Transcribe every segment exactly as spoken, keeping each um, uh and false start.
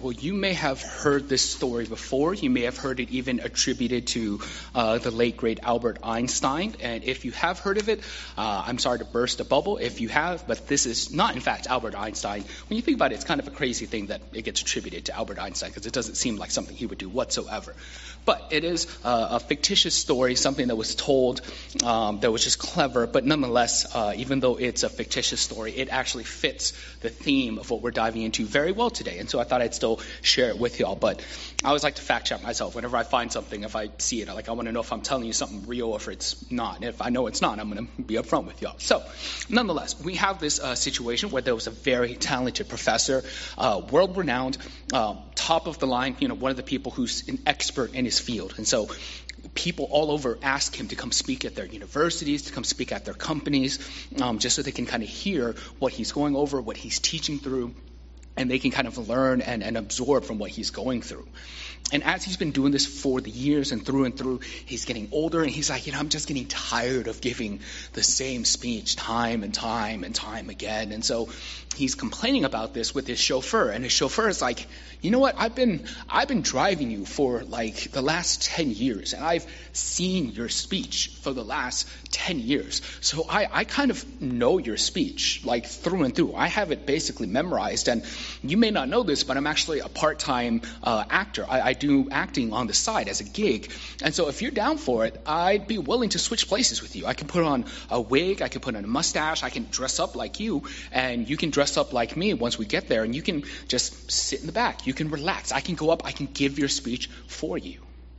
Well, you may have heard this story before. You may have heard it even attributed to uh, the late, great Albert Einstein. And if you have heard of it, uh, I'm sorry to burst a bubble if you have, but this is not, in fact, Albert Einstein. When you think about it, it's kind of a crazy thing that it gets attributed to Albert Einstein because it doesn't seem like something he would do whatsoever. But it is uh, a fictitious story, something that was told um, that was just clever. But nonetheless, uh, even though it's a fictitious story, it actually fits the theme of what we're diving into very well today. And so I thought I'd still share it with y'all. But I always like to fact check myself. Whenever I find something, if I see it, I like I want to know if I'm telling you something real or if it's not. And if I know it's not, I'm going to be upfront with y'all. So nonetheless, we have this uh, situation where there was a very talented professor, uh, world-renowned, uh, top of the line, you know, one of the people who's an expert in his field. And so people all over ask him to come speak at their universities, to come speak at their companies, um, just so they can kind of hear what he's going over, what he's teaching through, and they can kind of learn and, and absorb from what he's going through. And as he's been doing this for the years and through and through, he's getting older, and he's like, you know, I'm just getting tired of giving the same speech time and time and time again. And so he's complaining about this with his chauffeur, and his chauffeur is like, you know what, I've been I've been driving you for like the last ten years, and I've seen your speech for the last ten years. So I, I kind of know your speech like through and through. I have it basically memorized, and you may not know this, but I'm actually a part-time uh, actor. I, I do acting on the side as a gig. And so if you're down for it, I'd be willing to switch places with you. I can put on a wig, I can put on a mustache, I can dress up like you, and you can dress up like me once we get there, and you can just sit in the back. You can relax. I can go up, I can give your speech for you.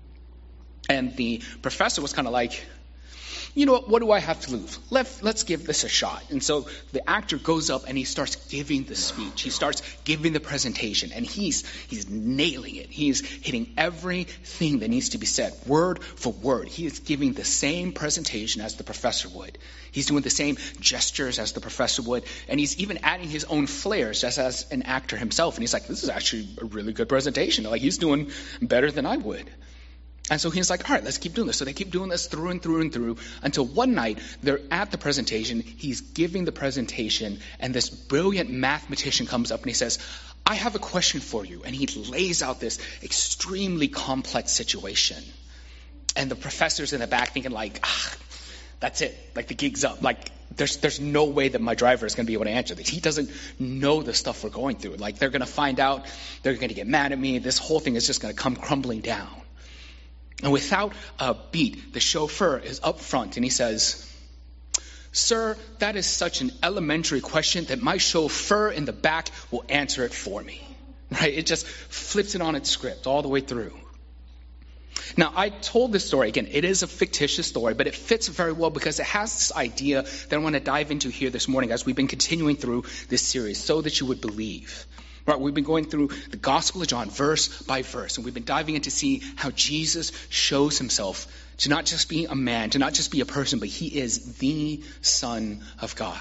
And the professor was kind of like, you know what, what do I have to lose? Let, let's give this a shot. And so the actor goes up and he starts giving the speech. He starts giving the presentation, and he's he's nailing it. He's hitting everything that needs to be said, word for word. He is giving the same presentation as the professor would. He's doing the same gestures as the professor would, and he's even adding his own flares just as an actor himself. And he's like, this is actually a really good presentation. Like, he's doing better than I would. And so he's like, all right, let's keep doing this. So they keep doing this through and through and through until one night they're at the presentation. He's giving the presentation, and this brilliant mathematician comes up and he says, I have a question for you. And he lays out this extremely complex situation. And the professor's in the back thinking like, ah, that's it. Like, the gig's up. Like, there's there's no way that my driver is going to be able to answer this. He doesn't know the stuff we're going through. Like, they're going to find out. They're going to get mad at me. This whole thing is just going to come crumbling down. And without a beat, the chauffeur is up front and he says, sir, that is such an elementary question that my chauffeur in the back will answer it for me. Right? It just flips it on its script all the way through. Now, I told this story, again, it is a fictitious story, but it fits very well because it has this idea that I want to dive into here this morning as we've been continuing through this series, so that you would believe. Right, we've been going through the Gospel of John verse by verse, and we've been diving in to see how Jesus shows himself to not just be a man, to not just be a person, but he is the Son of God.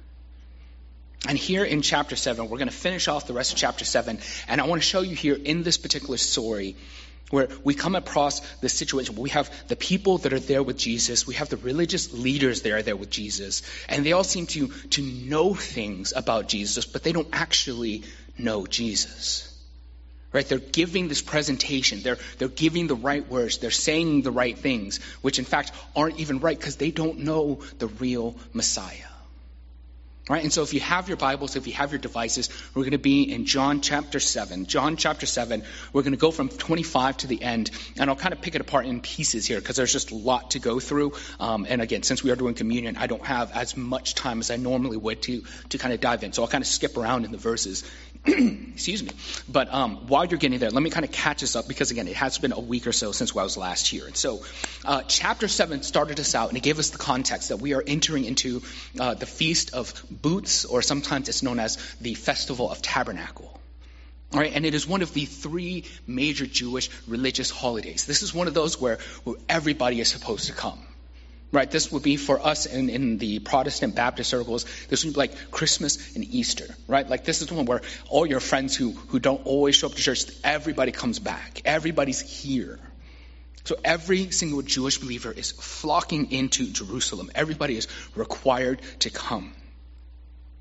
And here in chapter seven, we're going to finish off the rest of chapter seven, and I want to show you here in this particular story where we come across this situation where we have the people that are there with Jesus, we have the religious leaders that are there with Jesus, and they all seem to, to know things about Jesus, but they don't actually know Jesus. Right? They're giving this presentation. They're they're giving the right words. They're saying the right things, which in fact aren't even right because they don't know the real Messiah. Right? And so if you have your Bibles, if you have your devices, we're going to be in John chapter seven. John chapter seven, we're going to go from twenty-five to the end, and I'll kind of pick it apart in pieces here because there's just a lot to go through. Um, and again, since we are doing communion, I don't have as much time as I normally would to, to kind of dive in. So I'll kind of skip around in the verses. Excuse me. But um, while you're getting there, let me kind of catch us up because, again, it has been a week or so since I was last here. And so uh, chapter seven started us out, and it gave us the context that we are entering into uh, the Feast of Booths, or sometimes it's known as the Festival of Tabernacle. All right, and it is one of the three major Jewish religious holidays. This is one of those where, where everybody is supposed to come. Right, this would be for us in, in the Protestant Baptist circles, this would be like Christmas and Easter, right? Like, this is the one where all your friends who, who don't always show up to church, everybody comes back. Everybody's here. So every single Jewish believer is flocking into Jerusalem. Everybody is required to come.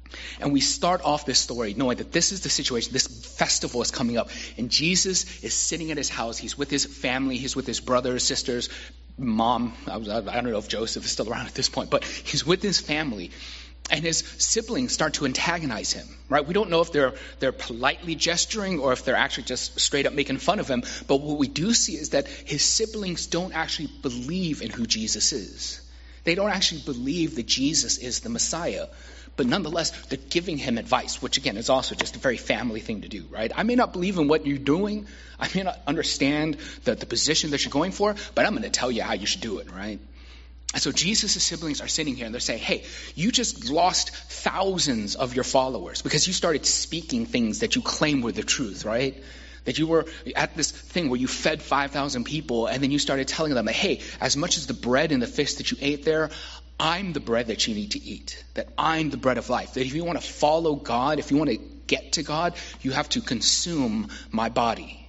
And we start off this story knowing that this is the situation. This festival is coming up. And Jesus is sitting at his house. He's with his family. He's with his brothers, sisters, mom. I, was, I don't know if Joseph is still around at this point, but he's with his family. And his siblings start to antagonize him, right? We don't know if they're they're politely gesturing or if they're actually just straight up making fun of him. But what we do see is that his siblings don't actually believe in who Jesus is. They don't actually believe that Jesus is the Messiah. But nonetheless, they're giving him advice, which again is also just a very family thing to do, right? I may not believe in what you're doing. I may not understand the, the position that you're going for, but I'm going to tell you how you should do it, right? And so Jesus' siblings are sitting here and they're saying, hey, you just lost thousands of your followers because you started speaking things that you claim were the truth, right? That you were at this thing where you fed five thousand people and then you started telling them that, hey, as much as the bread and the fish that you ate there, I'm the bread that you need to eat, that I'm the bread of life, that if you want to follow God, if you want to get to God, you have to consume my body.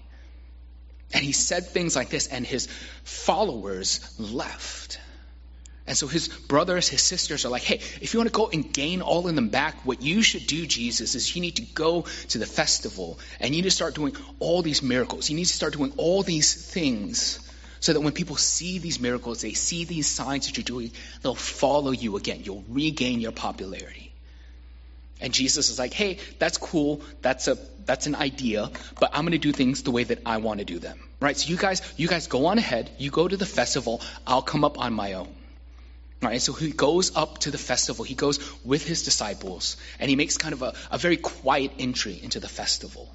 And he said things like this and his followers left. And so his brothers, his sisters are like, hey, if you want to go and gain all of them back, what you should do, Jesus, is you need to go to the festival and you need to start doing all these miracles. You need to start doing all these things so that when people see these miracles, they see these signs that you're doing, they'll follow you again. You'll regain your popularity. And Jesus is like, hey, that's cool. That's a that's an idea, but I'm going to do things the way that I want to do them. Right? So you guys, you guys go on ahead. You go to the festival. I'll come up on my own. All right, so he goes up to the festival. He goes with his disciples, and he makes kind of a, a very quiet entry into the festival.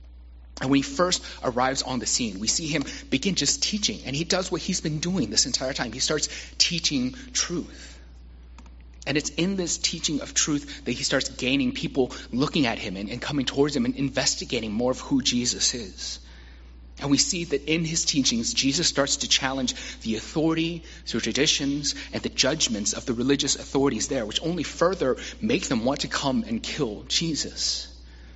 And when he first arrives on the scene, we see him begin just teaching, and he does what he's been doing this entire time. He starts teaching truth. And it's in this teaching of truth that he starts gaining people looking at him and, and coming towards him and investigating more of who Jesus is. And we see that in his teachings, Jesus starts to challenge the authority, the traditions, and the judgments of the religious authorities there, which only further make them want to come and kill Jesus.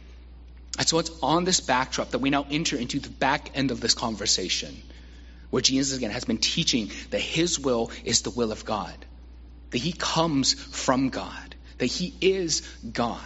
And so it's on this backdrop that we now enter into the back end of this conversation, where Jesus again has been teaching that his will is the will of God, that he comes from God, that he is God.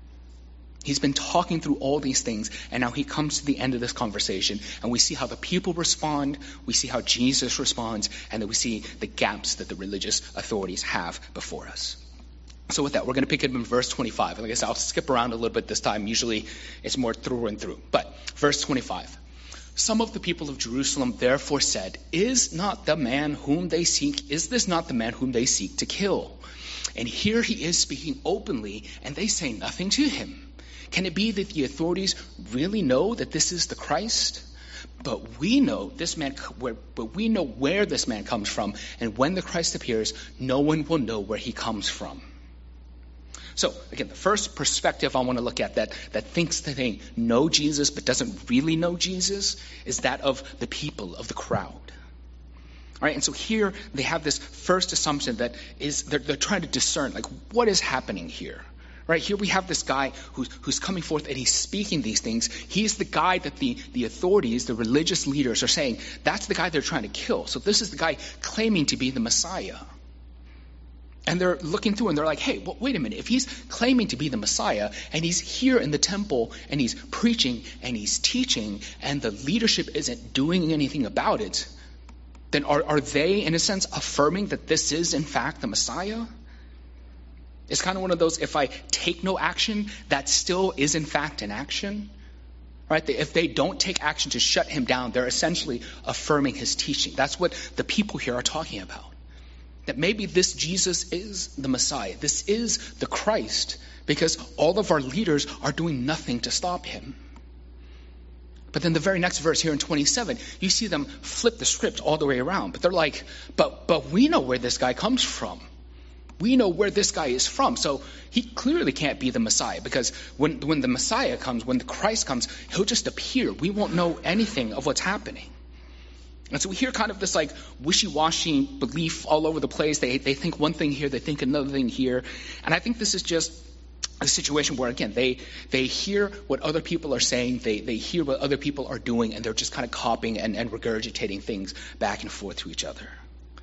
He's been talking through all these things, and now he comes to the end of this conversation, and we see how the people respond, we see how Jesus responds, and then we see the gaps that the religious authorities have before us. So with that, we're going to pick it up in verse twenty-five. And I guess I'll skip around a little bit this time. Usually it's more through and through. But verse twenty-five. Some of the people of Jerusalem therefore said, Is not the man whom they seek, is this not the man whom they seek to kill? And here he is speaking openly, and they say nothing to him. Can it be that the authorities really know that this is the Christ? But we know this man, but we know where this man comes from, and when the Christ appears, no one will know where he comes from. So again, the first perspective I want to look at that that thinks that they know Jesus but doesn't really know Jesus is that of the people, of the crowd. All right, and so here they have this first assumption that is they're, they're trying to discern, like, what is happening here? Right, here we have this guy who's, who's coming forth and he's speaking these things. He's the guy that the, the authorities, the religious leaders are saying, that's the guy they're trying to kill. So this is the guy claiming to be the Messiah. And they're looking through and they're like, hey, well, wait a minute. If he's claiming to be the Messiah and he's here in the temple and he's preaching and he's teaching and the leadership isn't doing anything about it, then are, are they, in a sense, affirming that this is, in fact, the Messiah? It's kind of one of those, if I take no action, that still is in fact an action. Right? If they don't take action to shut him down, they're essentially affirming his teaching. That's what the people here are talking about. That maybe this Jesus is the Messiah. This is the Christ, because all of our leaders are doing nothing to stop him. But then the very next verse here in twenty-seven, you see them flip the script all the way around. But they're like, but but we know where this guy comes from. We know where this guy is from, so he clearly can't be the Messiah, because when, when the Messiah comes, when the Christ comes, he'll just appear. We won't know anything of what's happening. And so we hear kind of this like wishy-washy belief all over the place. They they think one thing here, they think another thing here. And I think this is just a situation where, again, they they hear what other people are saying, they they hear what other people are doing, and they're just kind of copying and, and regurgitating things back and forth to each other.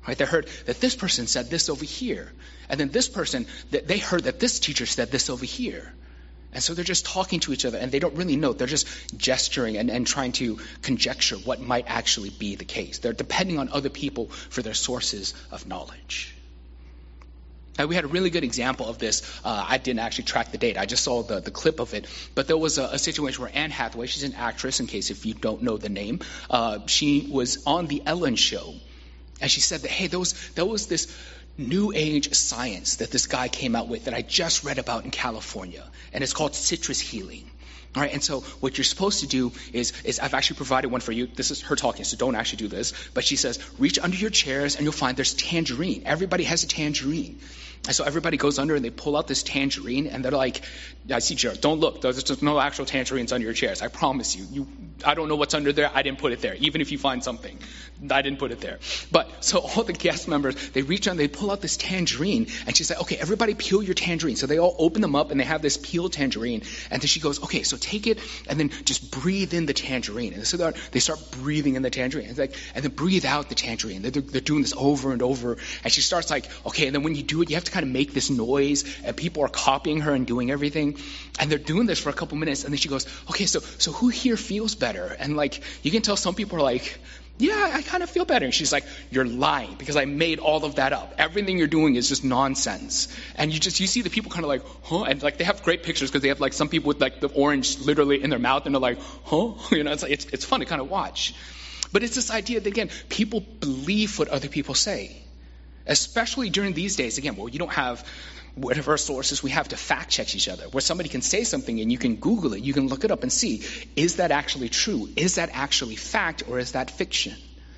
Right? They heard that this person said this over here. And then this person, that they heard that this teacher said this over here. And so they're just talking to each other, and they don't really know. They're just gesturing and, and trying to conjecture what might actually be the case. They're depending on other people for their sources of knowledge. Now, we had a really good example of this. Uh, I didn't actually track the date. I just saw the, the clip of it. But there was a, a situation where Anne Hathaway, she's an actress, in case if you don't know the name, uh, she was on the Ellen Show. And she said that, hey, there was, there was this new age science that this guy came out with that I just read about in California. And it's called citrus healing. All right, and so what you're supposed to do is, is I've actually provided one for you. This is her talking, so don't actually do this. But she says, reach under your chairs and you'll find there's tangerine. Everybody has a tangerine. And so everybody goes under and they pull out this tangerine and they're like, I see, Jared, don't look. There's just no actual tangerines under your chairs. I promise you. You, I don't know what's under there. I didn't put it there. Even if you find something, I didn't put it there. But so all the guest members, they reach on, they pull out this tangerine and she's like, okay, everybody peel your tangerine. So they all open them up and they have this peeled tangerine. And then she goes, okay, so take it and then just breathe in the tangerine. And so they start breathing in the tangerine. It's like, and then breathe out the tangerine. They're, they're doing this over and over. And she starts like, okay, and then when you do it, you have to kind of make this noise. And people are copying her and doing everything. And they're doing this for a couple minutes. And then she goes, okay, so so who here feels better? And like, you can tell some people are like, yeah, I kind of feel better. And she's like, you're lying because I made all of that up. Everything you're doing is just nonsense. And you just, you see the people kind of like, huh? And like, they have great pictures because they have like some people with like the orange literally in their mouth and they're like, huh? You know, it's like, it's, it's fun to kind of watch. But it's this idea that, again, people believe what other people say, especially during these days. Again, well, you don't have whatever sources we have to fact check each other, where somebody can say something and you can Google it, you can look it up and see, is that actually true? Is that actually fact or is that fiction?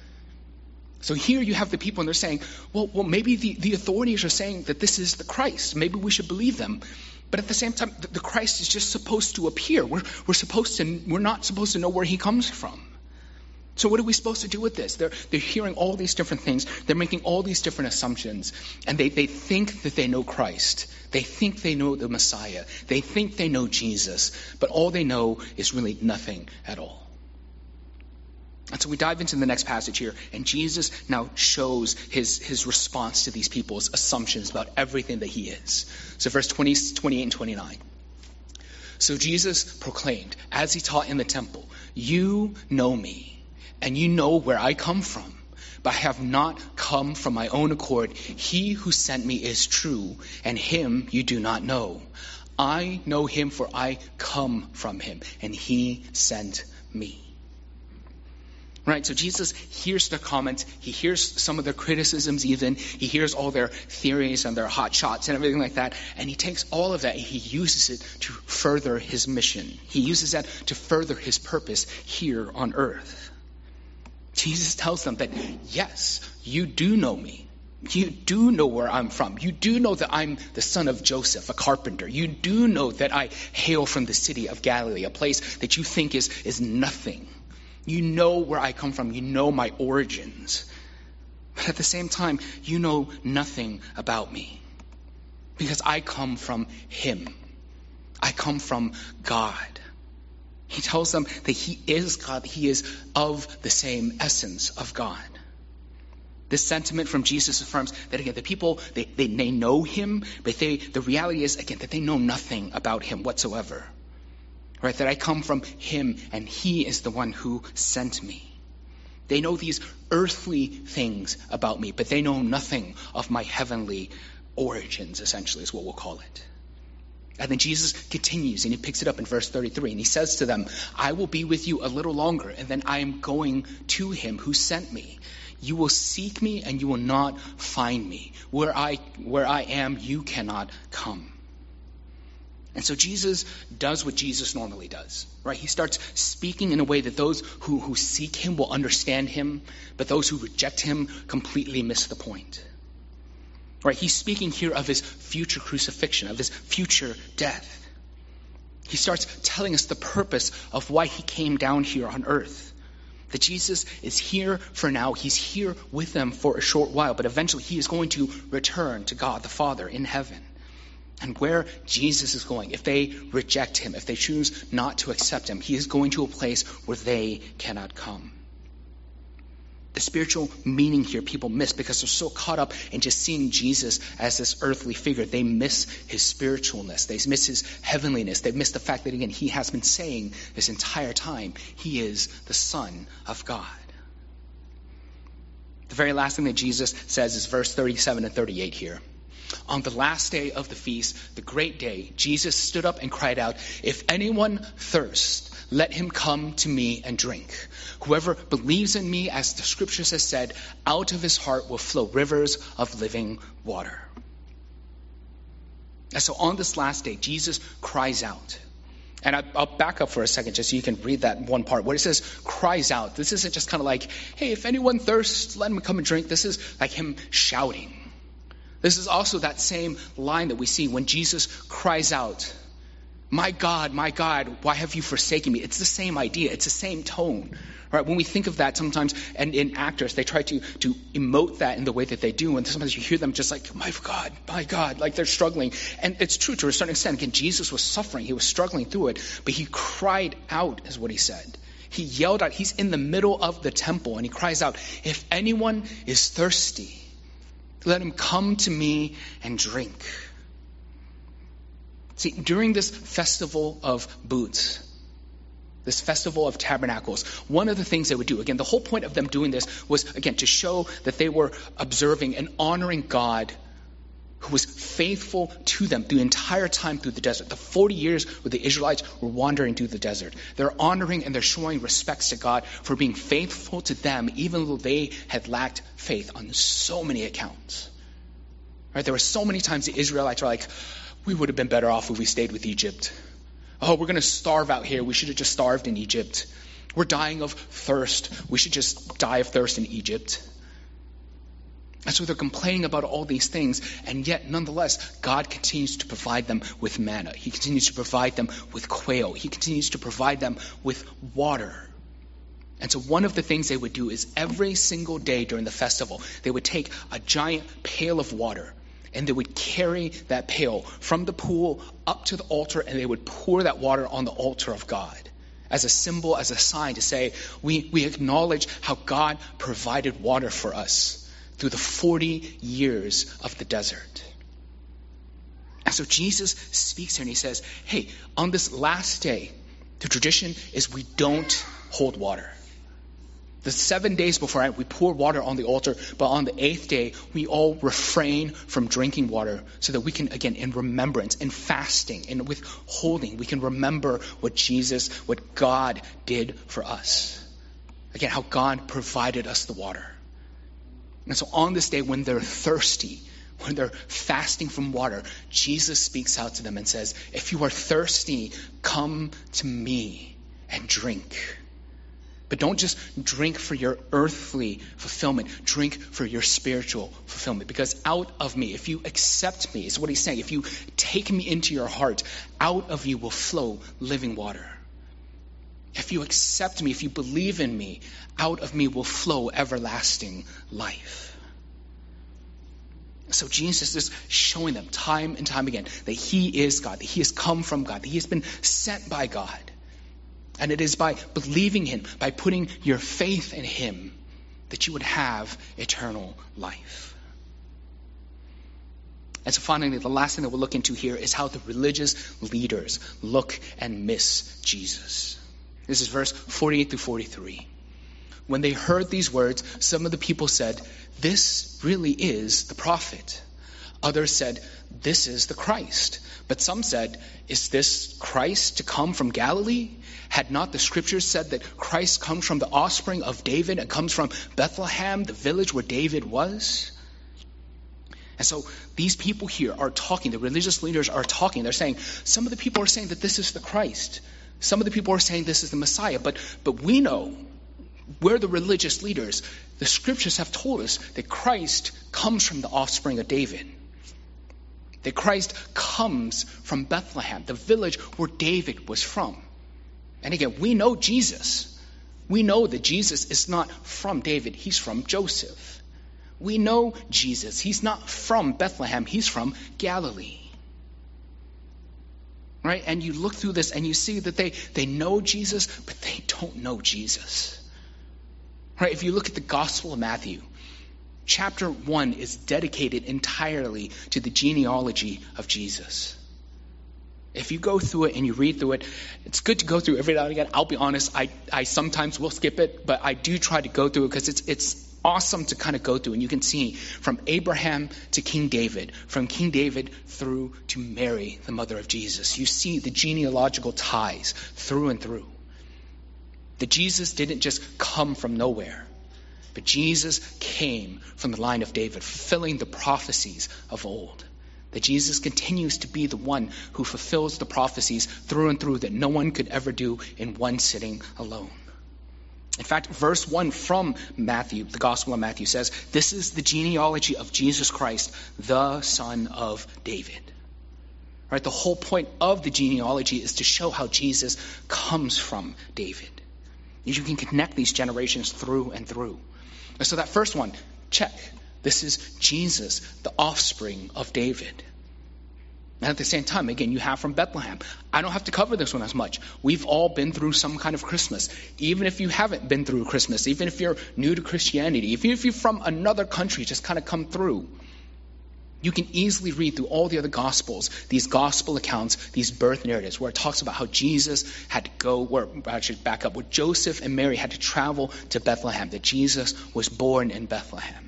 So here you have the people and they're saying, well, well maybe the, the authorities are saying that this is the Christ. Maybe we should believe them. But at the same time, the, the Christ is just supposed to appear. We're, we're supposed to, we're not supposed to know where he comes from. So what are we supposed to do with this? They're, they're hearing all these different things. They're making all these different assumptions. And they, they think that they know Christ. They think they know the Messiah. They think they know Jesus. But all they know is really nothing at all. And so we dive into the next passage here. And Jesus now shows his, his response to these people's assumptions about everything that he is. So verse twenty, twenty-eight and twenty-nine. So Jesus proclaimed, as he taught in the temple, you know me. And you know where I come from, but I have not come from my own accord. He who sent me is true, and him you do not know. I know him, for I come from him, and he sent me. Right, so Jesus hears their comments. He hears some of their criticisms even. He hears all their theories and their hot shots and everything like that. And he takes all of that and he uses it to further his mission. He uses that to further his purpose here on earth. Jesus tells them that, yes, you do know me. You do know where I'm from. You do know that I'm the son of Joseph, a carpenter. You do know that I hail from the city of Galilee, a place that you think is, is nothing. You know where I come from. You know my origins. But at the same time, you know nothing about me. Because I come from him. I come from God. He tells them that he is God, that he is of the same essence of God. This sentiment from Jesus affirms that, again, the people, they, they, they know him, but they, the reality is, again, that they know nothing about him whatsoever. Right? That I come from him and he is the one who sent me. They know these earthly things about me, but they know nothing of my heavenly origins, essentially, is what we'll call it. And then Jesus continues and he picks it up in verse thirty-three and he says to them, I will be with you a little longer and then I am going to him who sent me. You will seek me and you will not find me. Where I, where I am, you cannot come. And so Jesus does what Jesus normally does, right? He starts speaking in a way that those who, who seek him will understand him, but those who reject him completely miss the point. Right, he's speaking here of his future crucifixion, of his future death. He starts telling us the purpose of why he came down here on earth. That Jesus is here for now. He's here with them for a short while, but eventually he is going to return to God the Father in heaven. And where Jesus is going, if they reject him, if they choose not to accept him, he is going to a place where they cannot come. The spiritual meaning here people miss because they're so caught up in just seeing Jesus as this earthly figure. They miss his spiritualness. They miss his heavenliness. They miss the fact that, again, he has been saying this entire time, he is the Son of God. The very last thing that Jesus says is verse thirty-seven and thirty-eight here. On the last day of the feast, the great day, Jesus stood up and cried out, "If anyone thirsts, let him come to me and drink. Whoever believes in me, as the scriptures has said, out of his heart will flow rivers of living water." And so on this last day, Jesus cries out. And I, I'll back up for a second just so you can read that one part. Where it says cries out, this isn't just kind of like, hey, if anyone thirsts, let him come and drink. This is like him shouting. This is also that same line that we see when Jesus cries out, "My God, my God, why have you forsaken me?" It's the same idea. It's the same tone. Right? When we think of that sometimes, and in actors, they try to, to emote that in the way that they do. And sometimes you hear them just like, "My God, my God," like they're struggling. And it's true to a certain extent. Again, Jesus was suffering. He was struggling through it. But he cried out, is what he said. He yelled out. He's in the middle of the temple. And he cries out, "If anyone is thirsty, let him come to me and drink." See, during this festival of booths, this festival of tabernacles, one of the things they would do, again, the whole point of them doing this was, again, to show that they were observing and honoring God who was faithful to them the entire time through the desert. The forty years where the Israelites were wandering through the desert. They're honoring and they're showing respects to God for being faithful to them, even though they had lacked faith on so many accounts. Right? There were so many times the Israelites were like, "We would have been better off if we stayed with Egypt. Oh, we're going to starve out here. We should have just starved in Egypt. We're dying of thirst. We should just die of thirst in Egypt." And so they're complaining about all these things, and yet nonetheless, God continues to provide them with manna. He continues to provide them with quail. He continues to provide them with water. And so one of the things they would do is every single day during the festival, they would take a giant pail of water, and they would carry that pail from the pool up to the altar, and they would pour that water on the altar of God as a symbol, as a sign to say, we, we acknowledge how God provided water for us through the forty years of the desert. And so Jesus speaks here and he says, hey, on this last day, the tradition is we don't hold water. The seven days before, we pour water on the altar, but on the eighth day, we all refrain from drinking water so that we can, again, in remembrance, in fasting, in withholding, we can remember what Jesus, what God did for us. Again, how God provided us the water. And so on this day, when they're thirsty, when they're fasting from water, Jesus speaks out to them and says, if you are thirsty, come to me and drink. But don't just drink for your earthly fulfillment. Drink for your spiritual fulfillment. Because out of me, if you accept me, is what he's saying. If you take me into your heart, out of you will flow living water. If you accept me, if you believe in me, out of me will flow everlasting life. So Jesus is showing them time and time again that he is God, that he has come from God, that he has been sent by God. And it is by believing him, by putting your faith in him, that you would have eternal life. And so finally, the last thing that we'll look into here is how the religious leaders look and miss Jesus. This is verse forty-eight through forty-three. When they heard these words, some of the people said, this really is the prophet. Others said, this is the Christ. But some said, is this Christ to come from Galilee? Had not the scriptures said that Christ comes from the offspring of David and comes from Bethlehem, the village where David was? And so these people here are talking, the religious leaders are talking. They're saying, some of the people are saying that this is the Christ. Some of the people are saying this is the Messiah. But, but we know, we're the religious leaders. The scriptures have told us that Christ comes from the offspring of David. That Christ comes from Bethlehem, the village where David was from. And again, we know Jesus. We know that Jesus is not from David. He's from Joseph. We know Jesus. He's not from Bethlehem. He's from Galilee. Right? And you look through this and you see that they, they know Jesus, but they don't know Jesus. Right? If you look at the Gospel of Matthew, chapter one is dedicated entirely to the genealogy of Jesus. If you go through it and you read through it, it's good to go through every now and again. I'll be honest, I, I sometimes will skip it, but I do try to go through it because it's it's awesome to kind of go through. And you can see from Abraham to King David, from King David through to Mary, the mother of Jesus. You see the genealogical ties through and through. That Jesus didn't just come from nowhere, but Jesus came from the line of David, fulfilling the prophecies of old. That Jesus continues to be the one who fulfills the prophecies through and through that no one could ever do in one sitting alone. In fact, verse one from Matthew, the Gospel of Matthew says, this is the genealogy of Jesus Christ, the son of David. Right? The whole point of the genealogy is to show how Jesus comes from David. You can connect these generations through and through. And so that first one, check. This is Jesus, the offspring of David. And at the same time, again, you have from Bethlehem. I don't have to cover this one as much. We've all been through some kind of Christmas. Even if you haven't been through Christmas, even if you're new to Christianity, even if you're from another country, just kind of come through, you can easily read through all the other Gospels, these Gospel accounts, these birth narratives, where it talks about how Jesus had to go, where I should back up, where Joseph and Mary had to travel to Bethlehem, that Jesus was born in Bethlehem.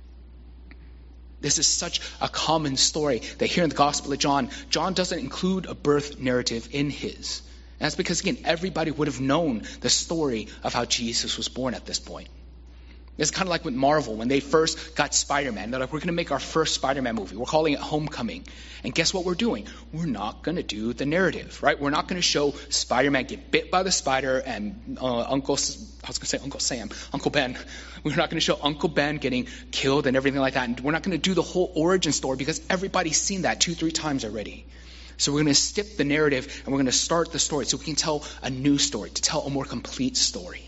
This is such a common story that here in the Gospel of John, John doesn't include a birth narrative in his. And that's because, again, everybody would have known the story of how Jesus was born at this point. It's kind of like with Marvel, when they first got Spider-Man. They're like, we're going to make our first Spider-Man movie. We're calling it Homecoming. And guess what we're doing? We're not going to do the narrative, right? We're not going to show Spider-Man get bit by the spider and uh, Uncle, I was going to say Uncle Sam, Uncle Ben. We're not going to show Uncle Ben getting killed and everything like that. And we're not going to do the whole origin story because everybody's seen that two, three times already. So we're going to skip the narrative and we're going to start the story so we can tell a new story, to tell a more complete story.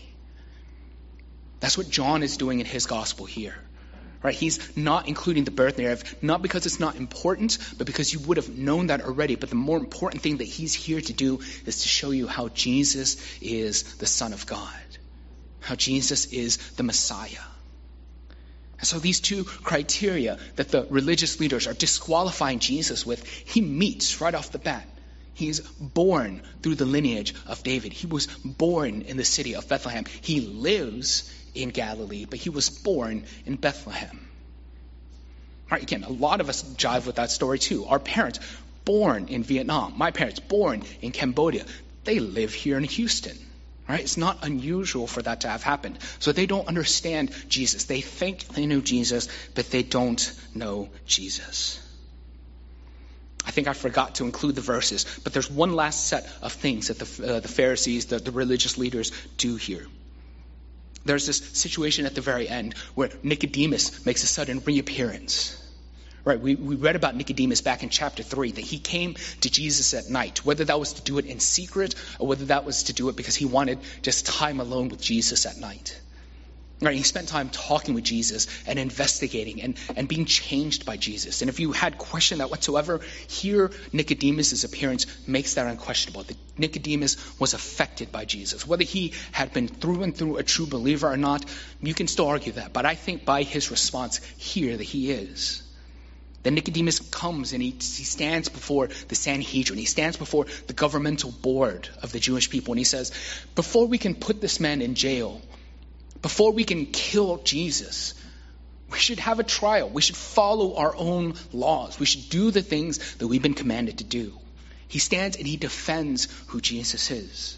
That's what John is doing in his gospel here, right? He's not including the birth narrative, not because it's not important, but because you would have known that already. But the more important thing that he's here to do is to show you how Jesus is the Son of God, how Jesus is the Messiah. And so these two criteria that the religious leaders are disqualifying Jesus with, he meets right off the bat. He's born through the lineage of David. He was born in the city of Bethlehem. He lives in Galilee, but he was born in Bethlehem. All right, again, a lot of us jive with that story too. Our parents, born in Vietnam. My parents, born in Cambodia. They live here in Houston. Right? It's not unusual for that to have happened. So they don't understand Jesus. They think they know Jesus, but they don't know Jesus. I think I forgot to include the verses, but there's one last set of things that the, uh, the Pharisees, the, the religious leaders do here. There's this situation at the very end where Nicodemus makes a sudden reappearance. Right, we, we read about Nicodemus back in chapter three, that he came to Jesus at night, whether that was to do it in secret or whether that was to do it because he wanted just time alone with Jesus at night. Right, he spent time talking with Jesus and investigating and, and being changed by Jesus. And if you had questioned that whatsoever, here Nicodemus' appearance makes that unquestionable. That Nicodemus was affected by Jesus. Whether he had been through and through a true believer or not, you can still argue that. But I think by his response here that he is. Then Nicodemus comes and he, he stands before the Sanhedrin. He stands before the governmental board of the Jewish people. And he says, before we can put this man in jail, before we can kill Jesus, we should have a trial. We should follow our own laws. We should do the things that we've been commanded to do. He stands and he defends who Jesus is.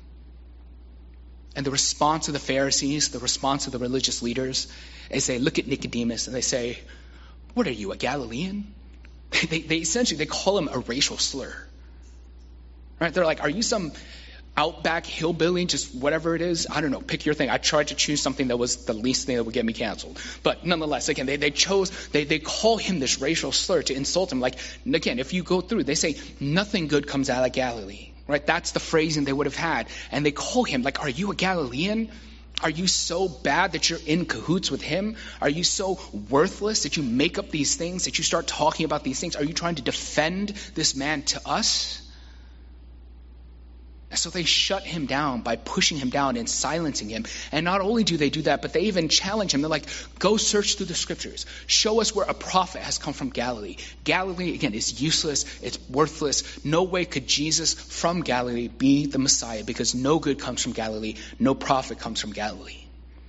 And the response of the Pharisees, the response of the religious leaders, is they look at Nicodemus and they say, what are you, a Galilean? They, they essentially, they call him a racial slur. Right? They're like, are you some outback hillbilly, just whatever it is? I don't know, pick your thing. I tried to choose something that was the least thing that would get me canceled. But nonetheless, again, they, they chose, they, they call him this racial slur to insult him. Like, again, if you go through, they say, nothing good comes out of Galilee. Right? That's the phrasing they would have had. And they call him, like, are you a Galilean? Are you so bad that you're in cahoots with him? Are you so worthless that you make up these things, that you start talking about these things? Are you trying to defend this man to us? And so they shut him down by pushing him down and silencing him. And not only do they do that, but they even challenge him. They're like, go search through the scriptures. Show us where a prophet has come from Galilee. Galilee, again, is useless. It's worthless. No way could Jesus from Galilee be the Messiah, because no good comes from Galilee. No prophet comes from Galilee.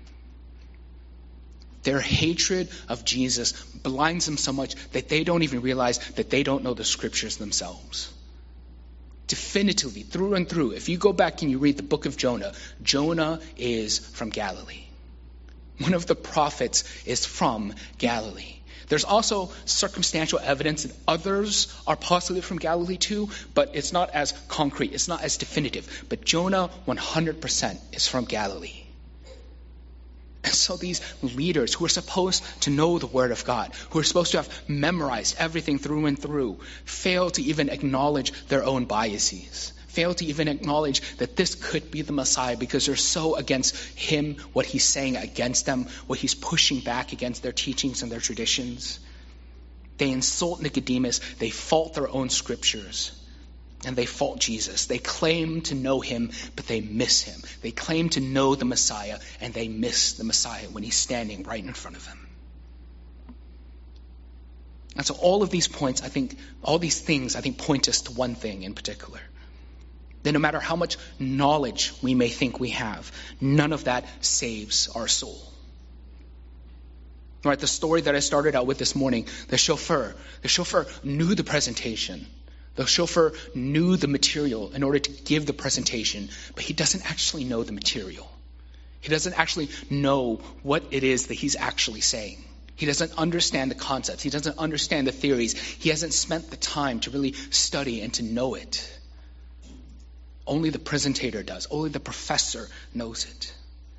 Their hatred of Jesus blinds them so much that they don't even realize that they don't know the scriptures themselves. Definitively, through and through, if you go back and you read the book of Jonah, Jonah is from Galilee. One of the prophets is from Galilee. There's also circumstantial evidence that others are possibly from Galilee too, but it's not as concrete, it's not as definitive. But Jonah one hundred percent is from Galilee. And so these leaders who are supposed to know the Word of God, who are supposed to have memorized everything through and through, fail to even acknowledge their own biases, fail to even acknowledge that this could be the Messiah, because they're so against him, what he's saying against them, what he's pushing back against their teachings and their traditions. They insult Nicodemus, they fault their own scriptures. And they fault Jesus. They claim to know him, but they miss him. They claim to know the Messiah, and they miss the Messiah when he's standing right in front of them. And so all of these points, I think, all these things, I think, point us to one thing in particular. That no matter how much knowledge we may think we have, none of that saves our soul. All right, the story that I started out with this morning, the chauffeur, the chauffeur knew the presentation. The chauffeur knew the material in order to give the presentation, but he doesn't actually know the material. He doesn't actually know what it is that he's actually saying. He doesn't understand the concepts. He doesn't understand the theories. He hasn't spent the time to really study and to know it. Only the presentator does. Only the professor knows it.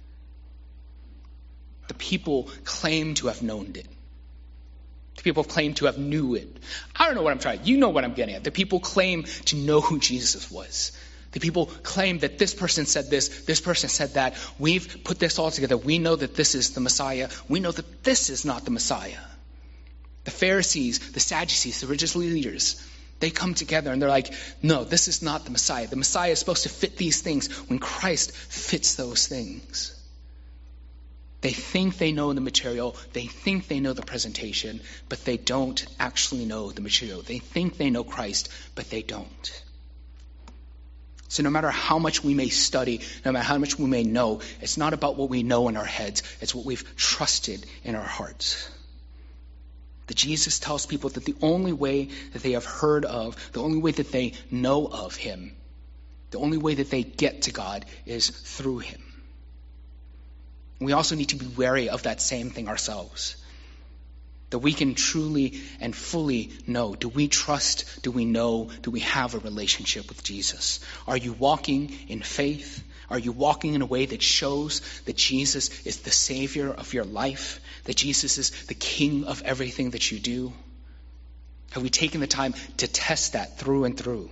The people claim to have known it. The people claim to have knew it. I don't know what I'm trying. You know what I'm getting at. The people claim to know who Jesus was. The people claim that this person said this, this person said that. We've put this all together. We know that this is the Messiah. We know that this is not the Messiah. The Pharisees, the Sadducees, the religious leaders, they come together and they're like, no, this is not the Messiah. The Messiah is supposed to fit these things when Christ fits those things. They think they know the material, they think they know the presentation, but they don't actually know the material. They think they know Christ, but they don't. So no matter how much we may study, no matter how much we may know, it's not about what we know in our heads, it's what we've trusted in our hearts. That Jesus tells people that the only way that they have heard of, the only way that they know of him, the only way that they get to God is through him. We also need to be wary of that same thing ourselves. That we can truly and fully know. Do we trust? Do we know? Do we have a relationship with Jesus? Are you walking in faith? Are you walking in a way that shows that Jesus is the Savior of your life? That Jesus is the King of everything that you do? Have we taken the time to test that through and through?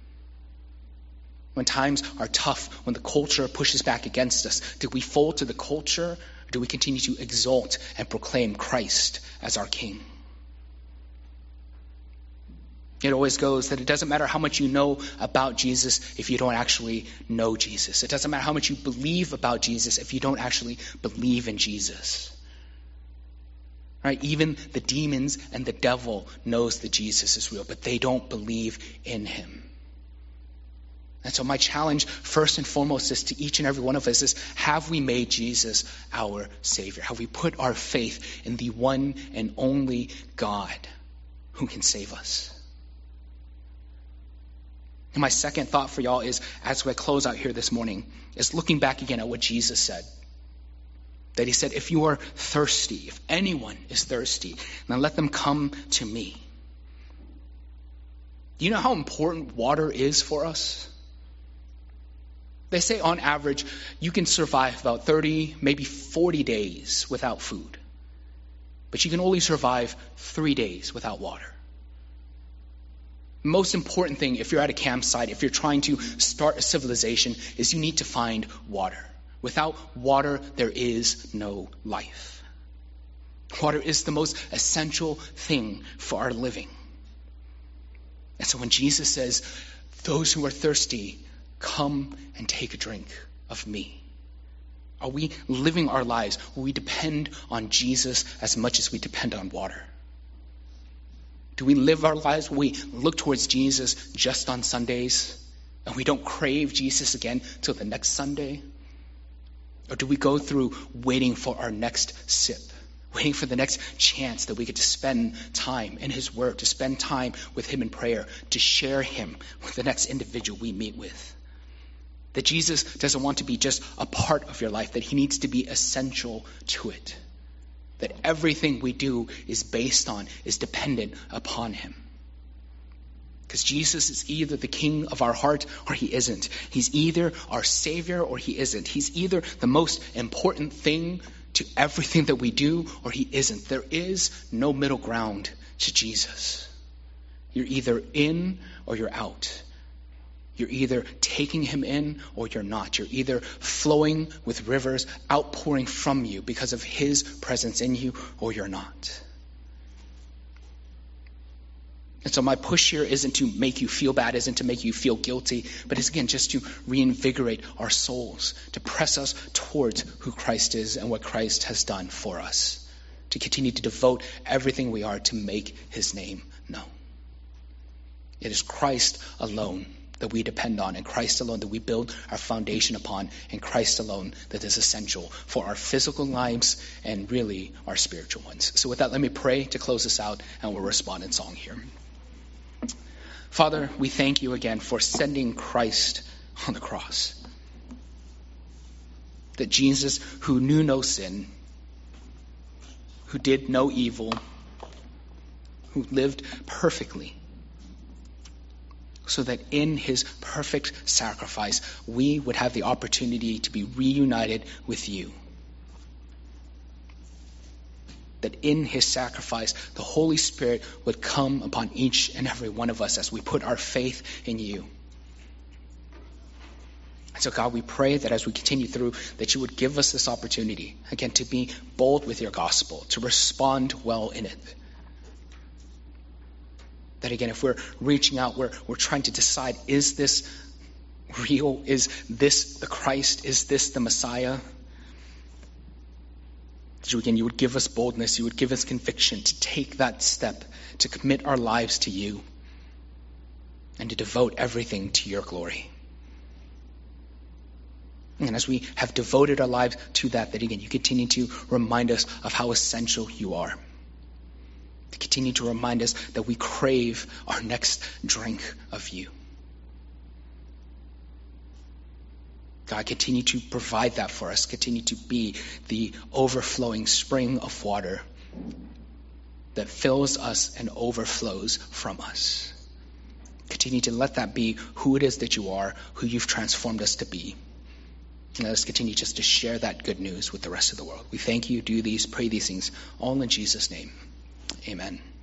When times are tough, when the culture pushes back against us, do we fold to the culture, or do we continue to exalt and proclaim Christ as our King? It always goes that it doesn't matter how much you know about Jesus if you don't actually know Jesus. It doesn't matter how much you believe about Jesus if you don't actually believe in Jesus. Right? Even the demons and the devil knows that Jesus is real, but they don't believe in him. And so my challenge, first and foremost, is to each and every one of us is, have we made Jesus our Savior? Have we put our faith in the one and only God who can save us? And my second thought for y'all is, as we close out here this morning, is looking back again at what Jesus said. That he said, if you are thirsty, if anyone is thirsty, then let them come to me. Do you know how important water is for us? They say on average, you can survive about thirty, maybe forty days without food. But you can only survive three days without water. Most important thing, if you're at a campsite, if you're trying to start a civilization, is you need to find water. Without water, there is no life. Water is the most essential thing for our living. And so when Jesus says, those who are thirsty, come and take a drink of me? Are we living our lives where we depend on Jesus as much as we depend on water? Do we live our lives where we look towards Jesus just on Sundays and we don't crave Jesus again till the next Sunday? Or do we go through waiting for our next sip, waiting for the next chance that we get to spend time in his word, to spend time with him in prayer, to share him with the next individual we meet with? That Jesus doesn't want to be just a part of your life, that he needs to be essential to it. That everything we do is based on, is dependent upon him. Because Jesus is either the king of our heart or he isn't. He's either our savior or he isn't. He's either the most important thing to everything that we do or he isn't. There is no middle ground to Jesus. You're either in or you're out. You're either taking him in or you're not. You're either flowing with rivers outpouring from you because of his presence in you or you're not. And so my push here isn't to make you feel bad, isn't to make you feel guilty, but it's again just to reinvigorate our souls, to press us towards who Christ is and what Christ has done for us, to continue to devote everything we are to make his name known. It is Christ alone that we depend on, and Christ alone that we build our foundation upon, and Christ alone that is essential for our physical lives and really our spiritual ones. So with that, let me pray to close this out, and we'll respond in song here. Father, we thank you again for sending Christ on the cross. That Jesus, who knew no sin, who did no evil, who lived perfectly, so that in his perfect sacrifice, we would have the opportunity to be reunited with you. That in his sacrifice, the Holy Spirit would come upon each and every one of us as we put our faith in you. And so, God, we pray that as we continue through, that you would give us this opportunity, again, to be bold with your gospel, to respond well in it. That, again, if we're reaching out, we're, we're trying to decide, is this real? Is this the Christ? Is this the Messiah? So again, you would give us boldness, you would give us conviction to take that step, to commit our lives to you, and to devote everything to your glory. And as we have devoted our lives to that, that again, you continue to remind us of how essential you are. To continue to remind us that we crave our next drink of you. God, continue to provide that for us. Continue to be the overflowing spring of water that fills us and overflows from us. Continue to let that be who it is that you are, who you've transformed us to be. And let us continue just to share that good news with the rest of the world. We thank you, do these, pray these things, all in Jesus' name. Amen.